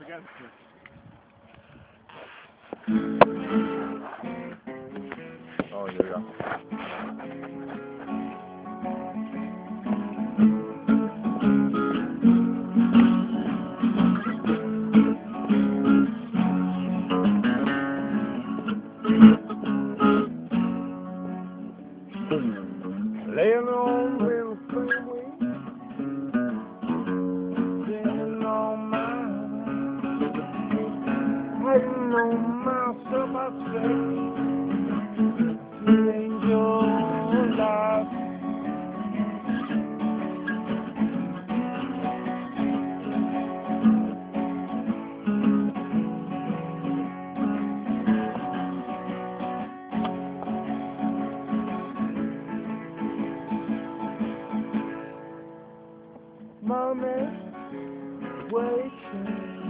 Oh, here we go. Laying on the freeway, sitting on my, waiting on myself, I say, change your life. Mommy, waiting.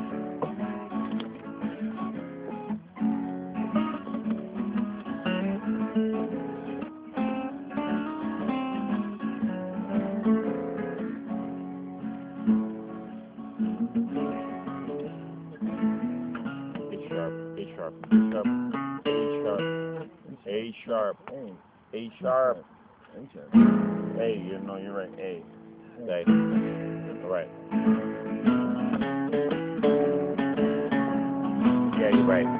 A sharp, A sharp, A sharp, A sharp, A sharp. Hey, you know you're right. A. Say. All right. Yeah, you're right.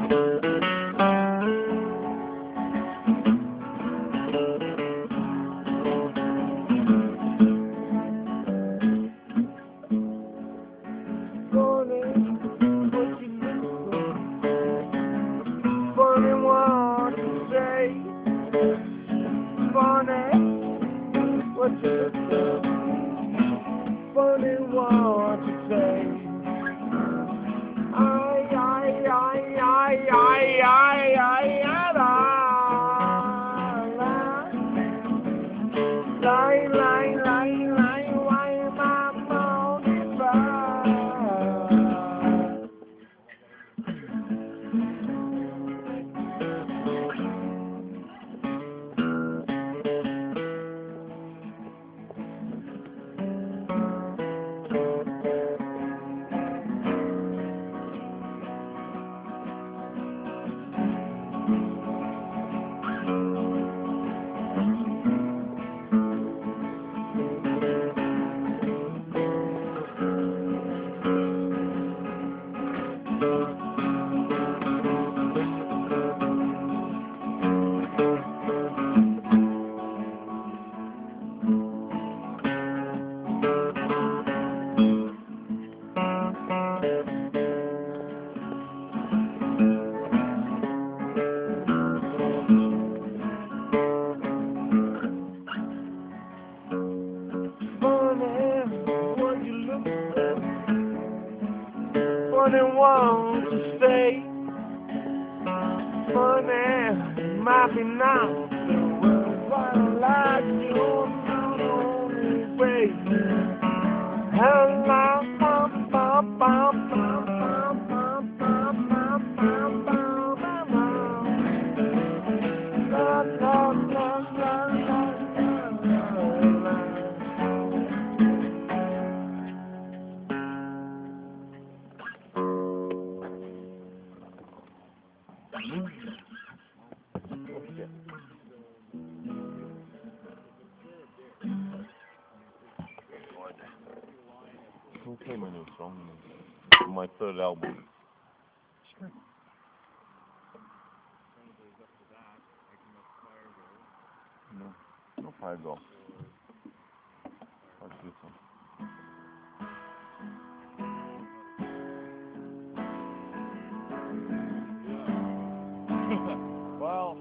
Funny, what you look for? Funny what you say. Funny, what you look for? Funny what you say. Funny want to stay. Funny might be now. But like you on the way. Hello, bum bum bum bum bum bum bum bum bum bum bum. La la la la la la. Who came my new song? My third album. Sure. No fire go. What's this one? Well.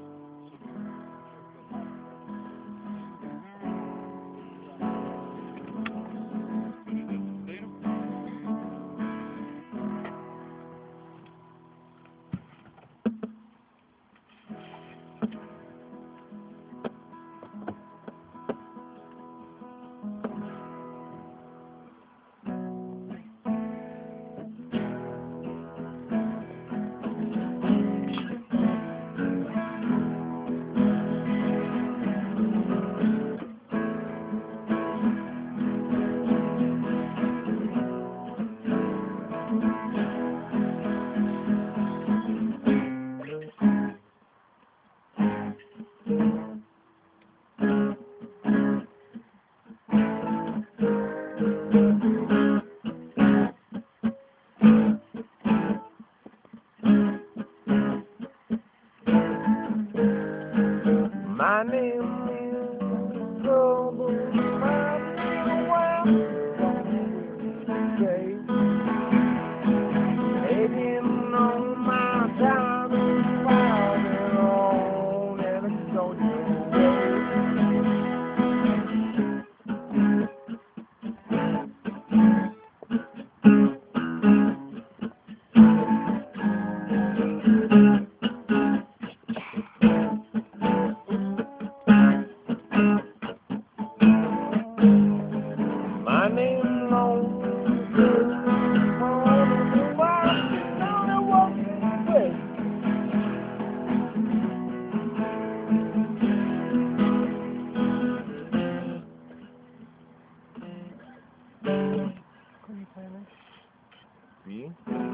B.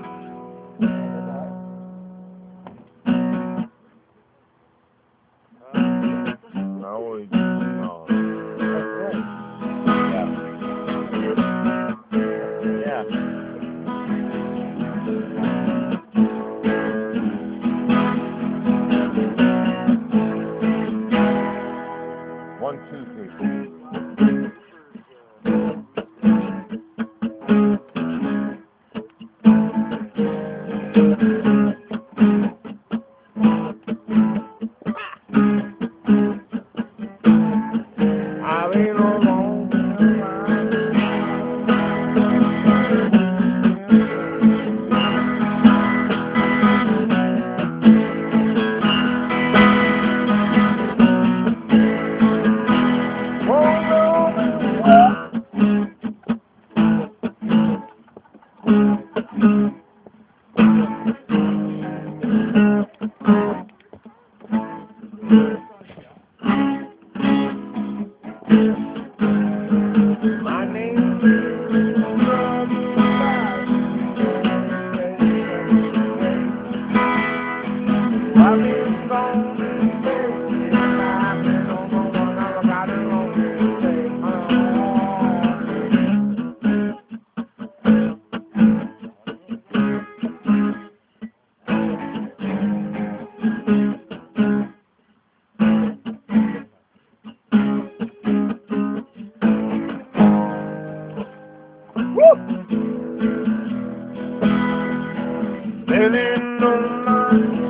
Now we no. Yeah. One, two, three. I've been alone. My name is I've been gone and I've been on my one, I've got it on Living on my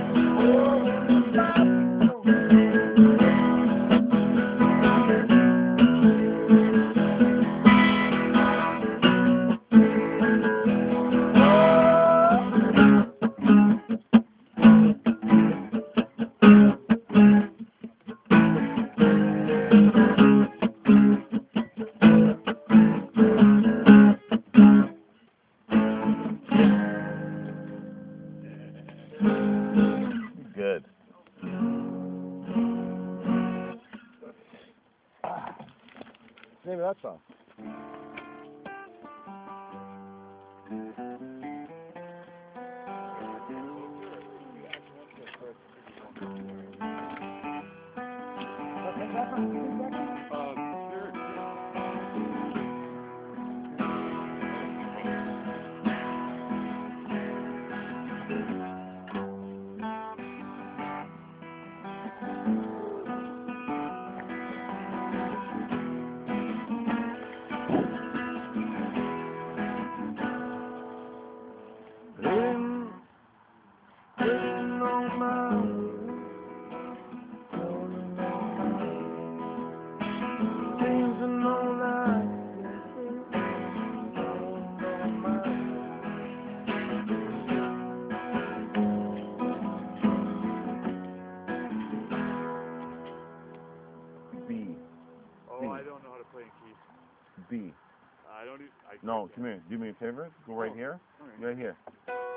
Good. Maybe that's all. Living on my things are no lie. B. Oh, I don't know how to play in keys. B. I don't. No, come here. Do me a favor. Go right here. All Right here.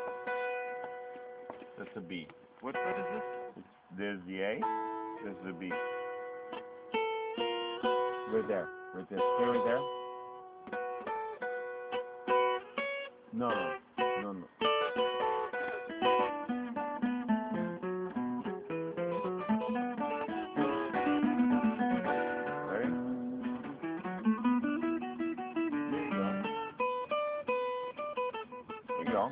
That's a B. What fret is this? There's the A. There's the B. Right there. Right there. Stay right there. No, no. No, no. Ready? There you go.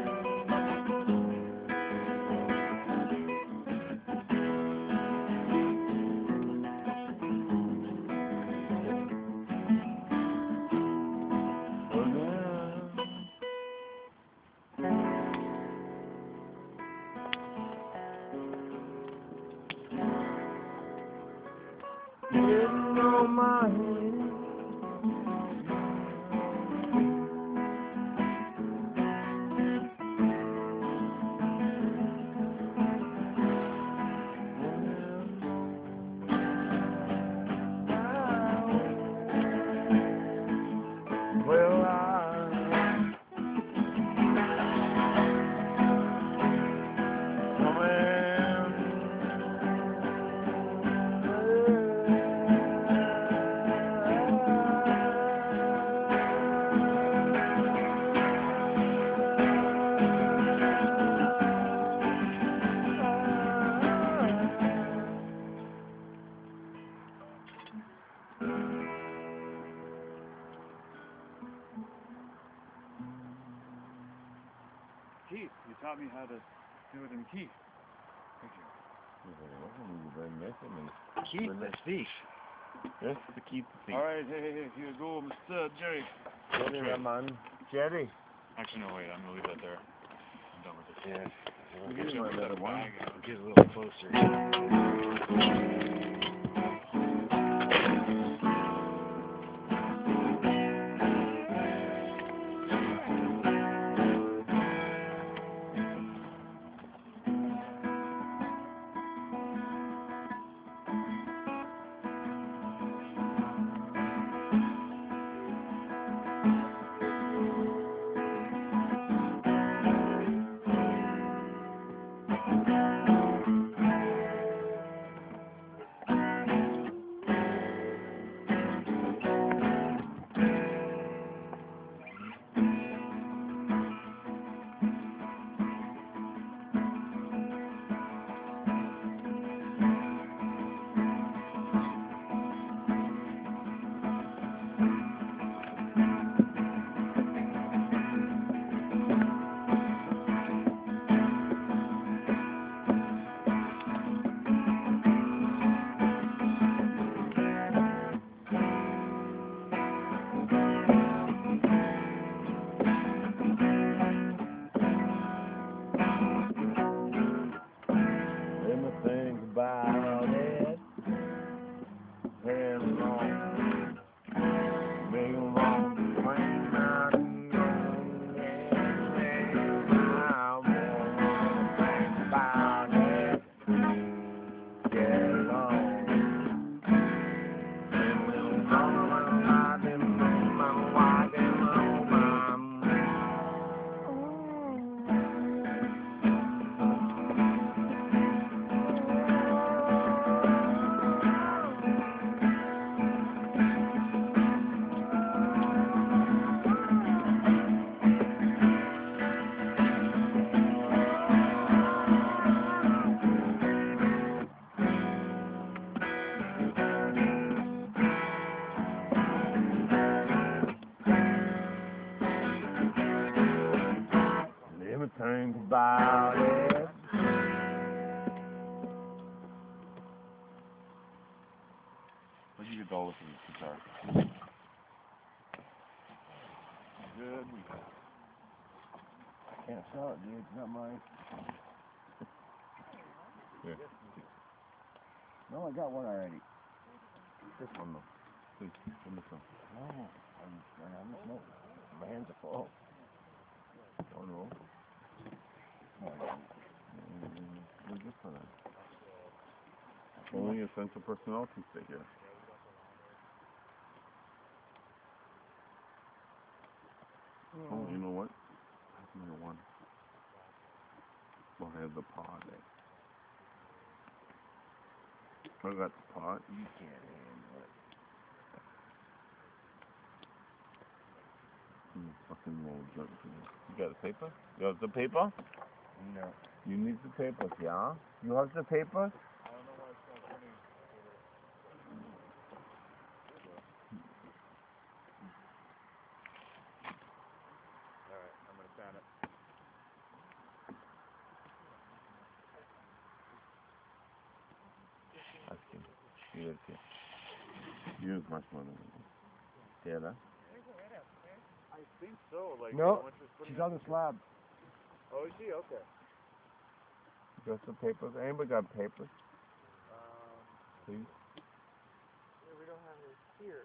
Getting on my head. Keith. You taught me how to do it in Keith. Thank you. You've been missing me. Keith the thief. Yes, the Keith the thief. All right, hey, here you go, Mr. Jerry. Jerry, my man. Jerry. Actually, no, wait. I'm gonna leave that there. I'm done with this. Yeah. We'll get you another one. We'll get a little closer. Let me think about it. Very long. Big long train out in I wanna think about it. Get long. Let me think about it. Where'd you get the all from this guitar? Good. I can't sell it, dude. It's not mine. Here. No, I got one already. This one though. Please, give me some. No, I'm having smoke. My hands are full. Oh no. No, I didn't. We're good for that. Only essential personnel can stay here. Oh, you know what? That's marijuana. Well, I have the pod there. I got the pot. You can't handle it. Fucking little jerk. You got the paper? You have the paper? No. You need the papers, yeah? You have the papers? I don't know why it's not turning. All right, I'm gonna fan it. Ask him. He lives here. You use much more than me. Taylor? I think so. Like No, when she was putting she's it- on the slab. Oh, is she? Okay. You got some papers? Anybody got papers? Please? Yeah, we don't have any here.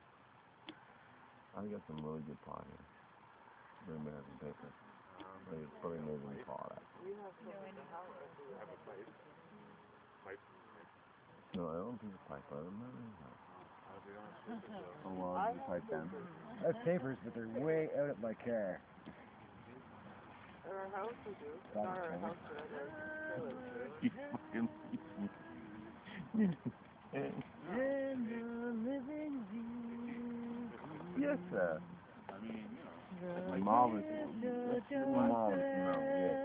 I got some really good pot here. Anybody has some papers? They probably made them pot out. We have some in the house. I have a pipe. Pipe. No, I don't think it's pipe. I don't know. We don't have papers though. Oh, well, I I'll just pipe them. I have papers, but they're way out at my car. At our house we do. Got Not it, our Trevor. house, but at our trailer. You fucking Yes, sir. I mean, you know. My mom is marvelous, you know, yeah.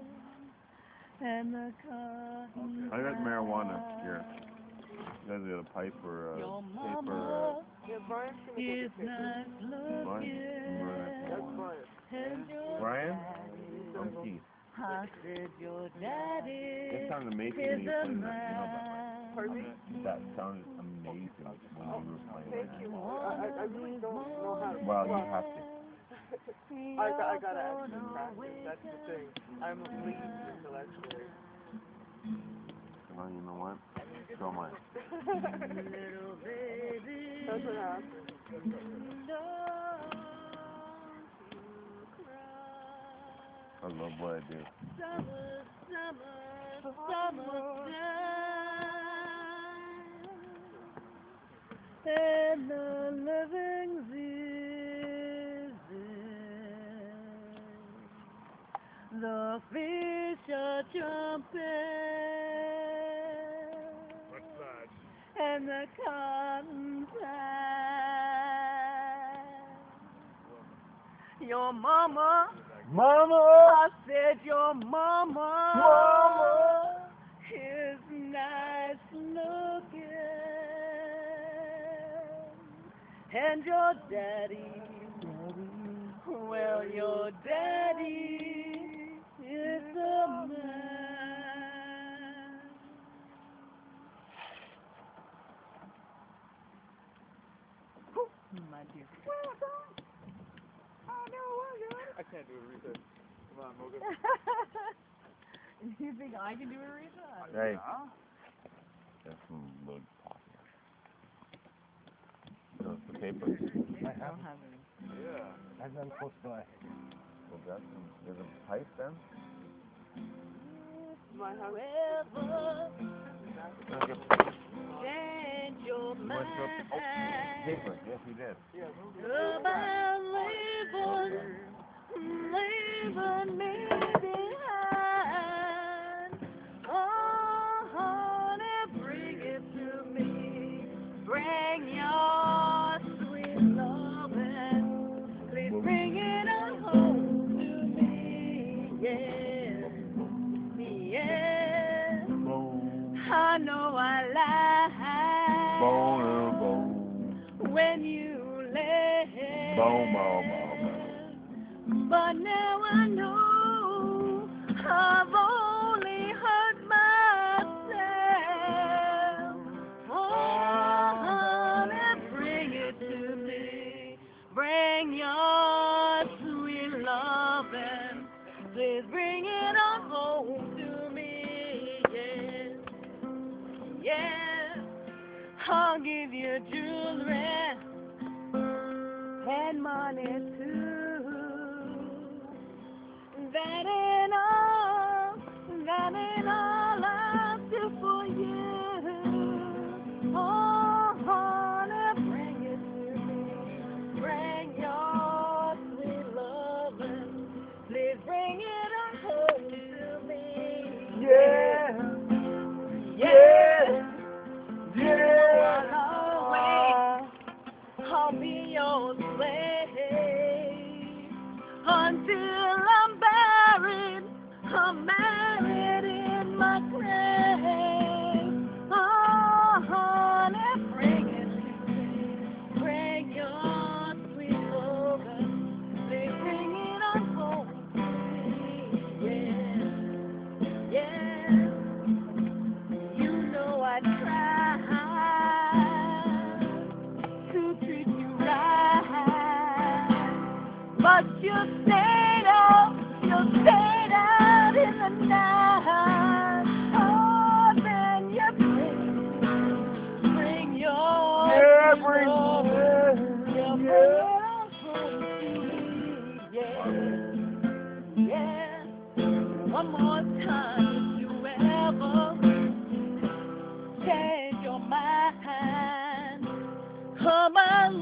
I got marijuana here. You guys got a pipe or a paper? Yeah, Brian's gonna get the picture. Brian? That's Brian. Brian? I'm Keith. I said your daddy It sounded amazing is when you a played that. man. Pardon me? That sounded amazing when you were playing Thank that. you. I really don't know how to. Well, you have to. I gotta actually practice. That's the thing. I'm lazy intellectually. Well, you know what? So am I. Little baby, That's what happens. I love what I do. Summertime, and the living's easy. The fish are jumping, and the cotton's high. Your mama, I said your mama is nice looking, and your daddy, well, your daddy is a man. My dear. I can't do a reset. Come on, Mocha. You think I can do a reset? Hey, Huh? that's some load pocket. So the paper. I don't have any. Yeah. As I'm close by. Well, that's there's a pipe then? My house. Forever change your mind. Paper. Yes, you did. Yeah. About leaving me behind. Oh, honey, bring it to me. Bring your sweet loving. Please bring it on home to me. Yes, yes. I know I lied when you left. But now I know I've only hurt myself. Oh, honey, bring it to me. Bring your sweet loving. Please bring it on home to me. Yes, yes. I'll give you jewelry and money too. That ain't all I do for you. Oh, honey, bring it to me. Bring your sweet loving. Please bring it on home to me. Yeah. Yeah. Yeah. I'll be your slave until I'm buried. I'm married in my grave. Oh, honey, bring it to me. Bring your sweet loving. Please bring it on home to me. Yeah, yeah. You know I tried to treat you right, but you stayed out in the night. Oh, then you bring your you bring it on home to me. Yeah, yeah. One more time, if you ever change your mind, come on,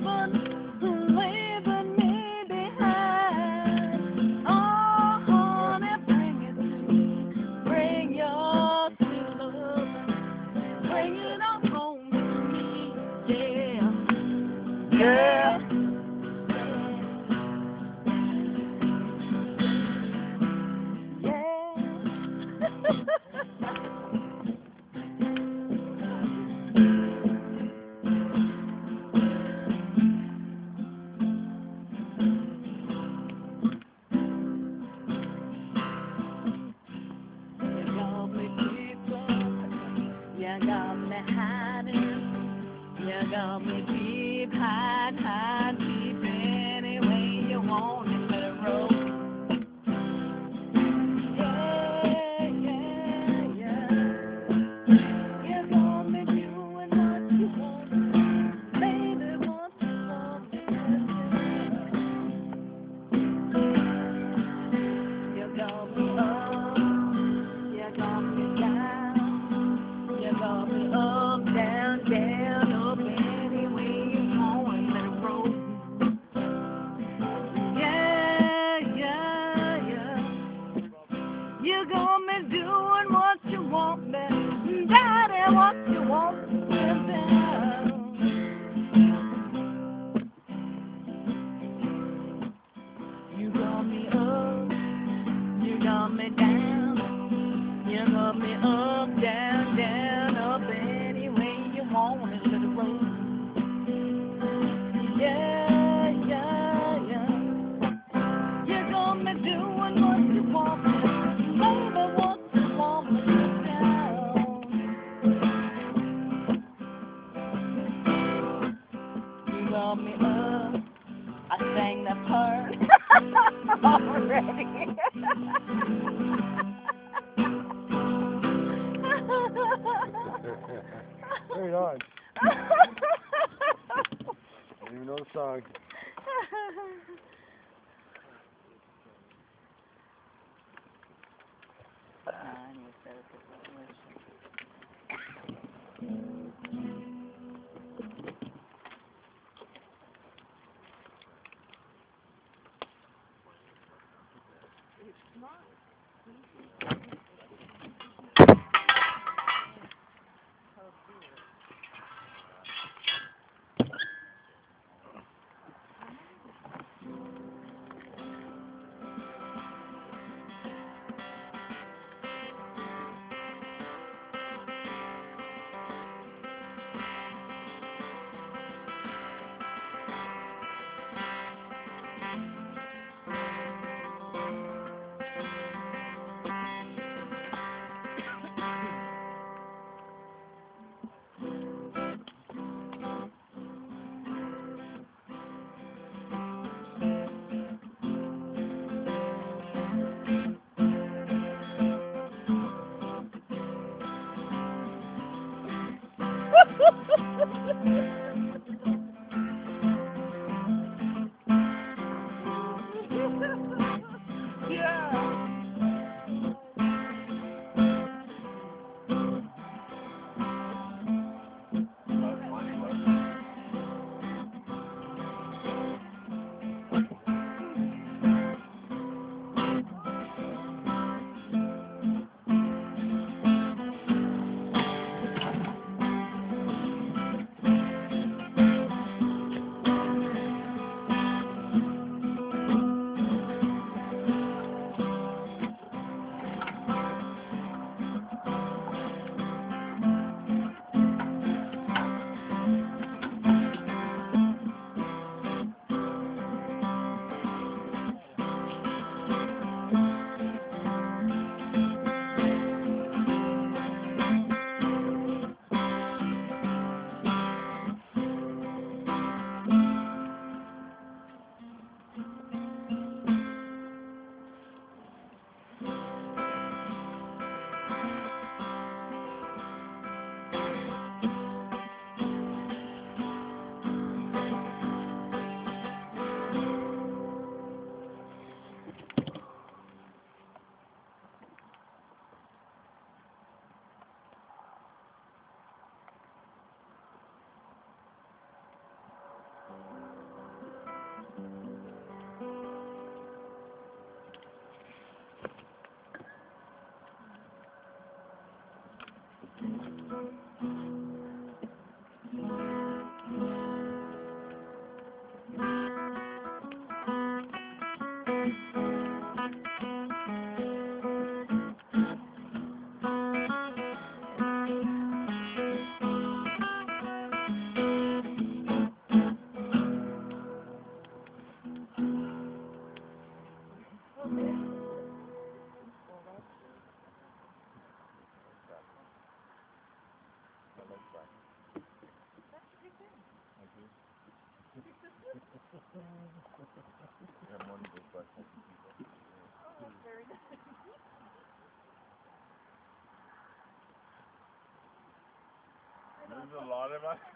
leaving me behind. Oh, honey, bring it to me. Bring your sweet love. Bring it on home to me. Yeah, yeah. Deep, high, deep, any way you want it, let it roll. Yeah, yeah, yeah. You got me doing what you want, baby, what you want, you got me up, you got me down, you got me up, down, down, up, any way you want, let it roll. Yeah, yeah, yeah. You got me doing what you want, baby. Daddy, what you want, baby. You got me up, you got me down. You got me up, down, down, up, any way you want it, let it roll. Yeah, yeah, yeah. You got me doing what you want, baby, what you want me to down. You got me up. I sang that part already. Very nice. I don't even know the song. I need to set up a resolution. There's a lot of us.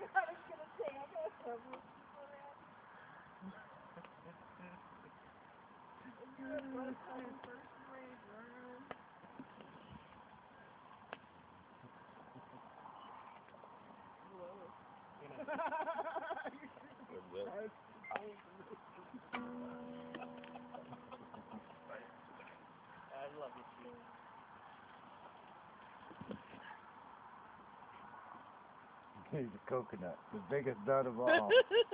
I love you. He's a coconut, the biggest nut of all.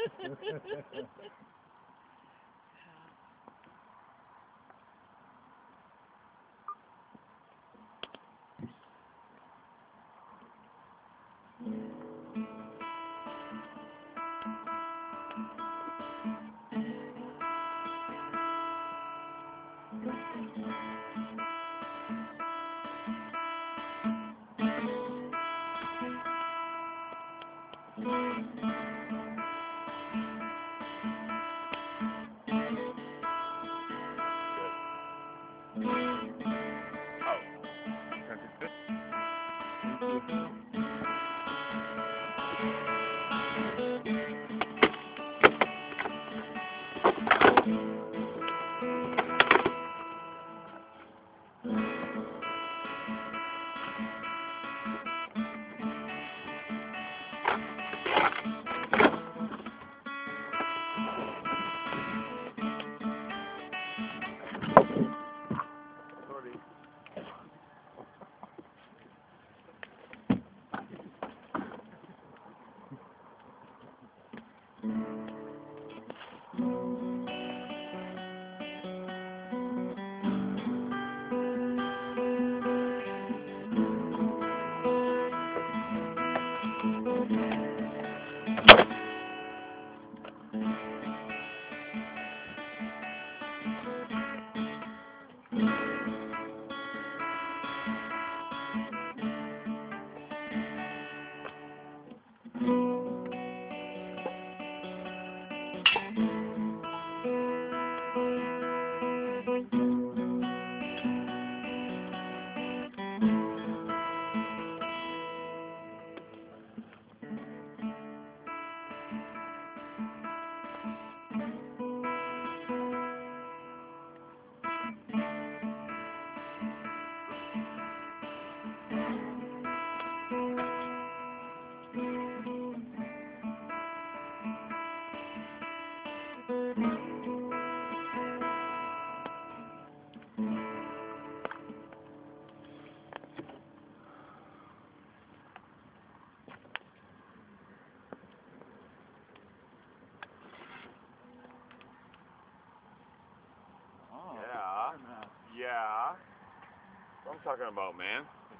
Yeah. What I'm talking about, man.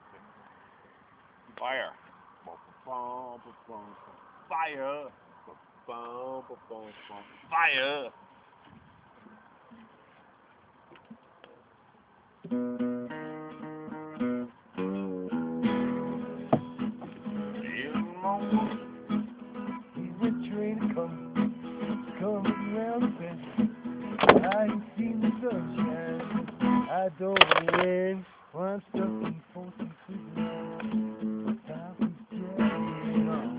Fire. Fire. Fire. He's a train coming round the bend. I ain't seen the sunshine. I don't know when. While I'm stuck in 14th Street. Time is dragging on.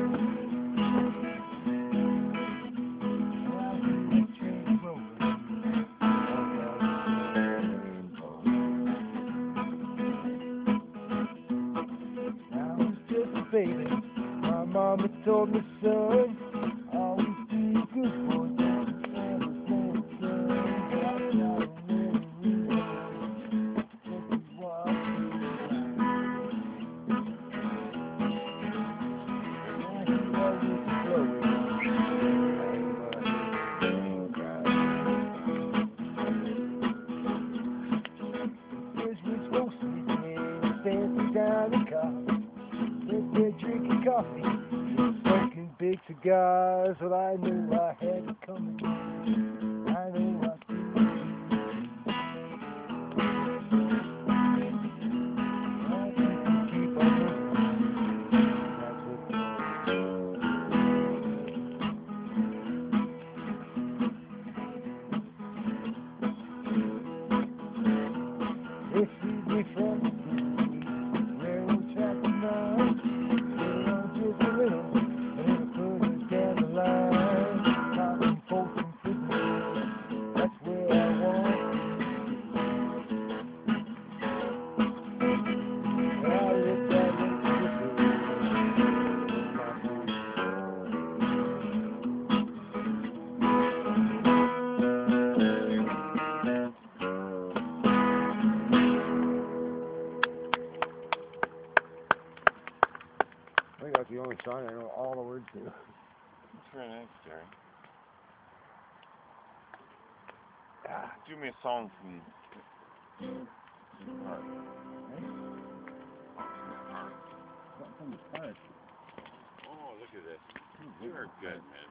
I see the train rolling. I was just a baby. My mama told me, son, always be a good boy. Down the car, sit there drinking coffee, smoking big cigars. Well, I knew I had it coming. I know I could. I can keep on moving. That's what they feed me from the railroad track now. It's the only song I know all the words to. That's very nice, Jerry. Do me a song from Park. From the park. Oh, look at this. You are good, man.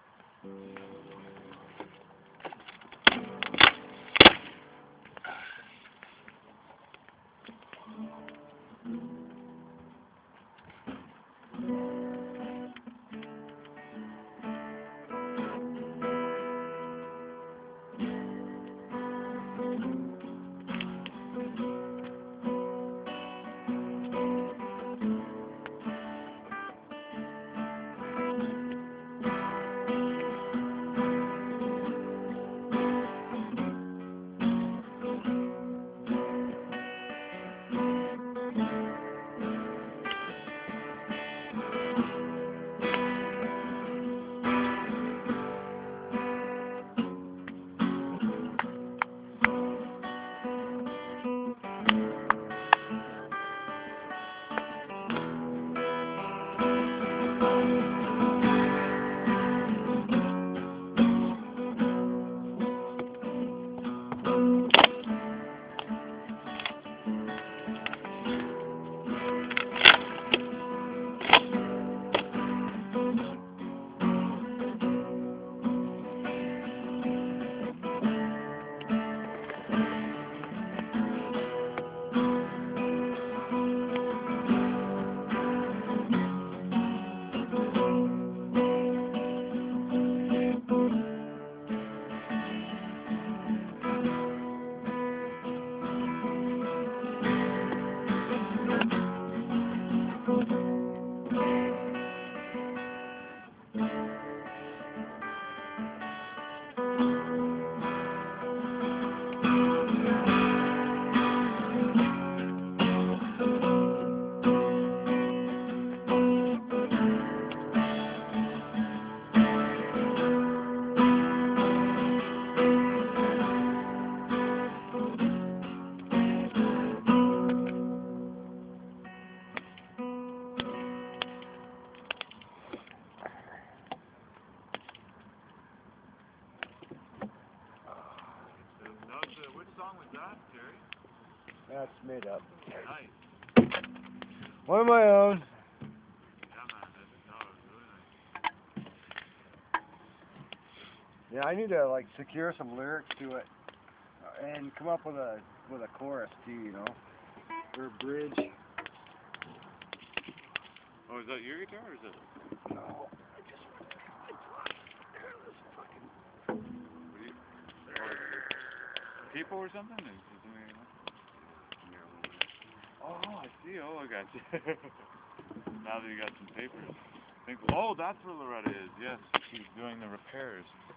Which song was that, Jerry? That's made up. Nice. One of my own. Yeah, man. That was really nice. Yeah, I need to like secure some lyrics to it and come up with a chorus too, you know, or a bridge. Oh, is that your guitar or is it? No, People or something? Is it something like that? Oh, I see. Oh, I got you. Now that you got some papers. Oh, that's where Loretta is. Yes, she's doing the repairs.